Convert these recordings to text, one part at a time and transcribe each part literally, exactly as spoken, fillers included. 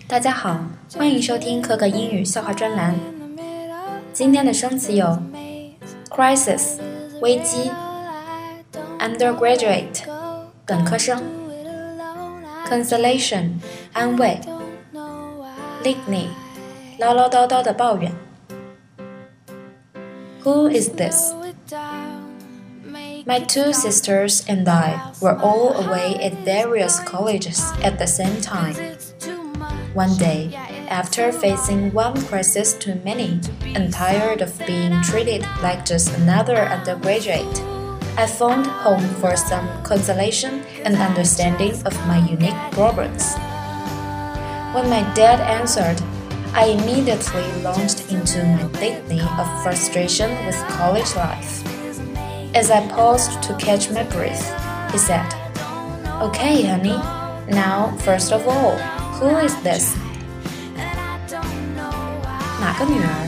大家好，欢迎收听可可英语笑话专栏。今天的生词有 crisis 危机 undergraduate 本科生 consolation 安慰 litany 唠唠叨叨的抱怨。 Who is this? My two sisters and I were all away at various colleges at the same time. One day, after facing one crisis too many and tired of being treated like just another undergraduate, I phoned home for some consolation and understanding of my unique problems. When my dad answered, I immediately launched into my litany of frustration with college life. As I paused to catch my breath, he said, "Okay, honey, now first of all, who is this?" 哪个女儿？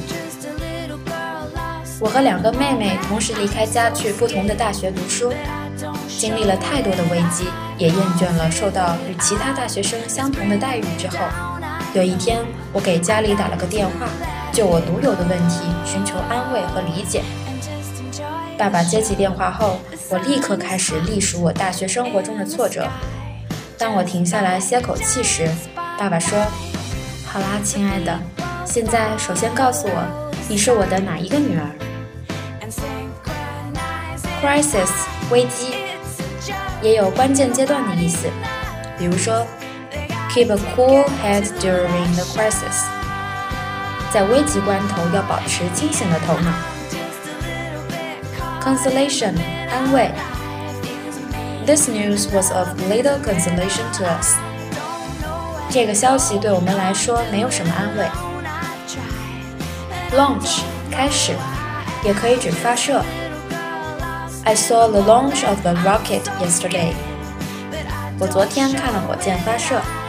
我和两个妹妹同时离开家去不同的大学读书，经历了太多的危机，也厌倦了受到与其他大学生相同的待遇之后，有一天我给家里打了个电话，就我独有的问题寻求安慰和理解。爸爸接起电话后，我立刻开始历数我大学生活中的挫折。当我停下来歇口气时，爸爸说，好啦，亲爱的，现在首先告诉我，你是我的哪一个女儿？ Crisis 危机也有关键阶段的意思，比如说 Keep a cool head during the crisis， 在危急关头要保持清醒的头脑。Consolation 安慰 This news was of little consolation to us. 这个消息对我们来说没有什么安慰。Launch 开始，也可以指发射。I saw the launch of the rocket yesterday. 我昨天看了火箭发射。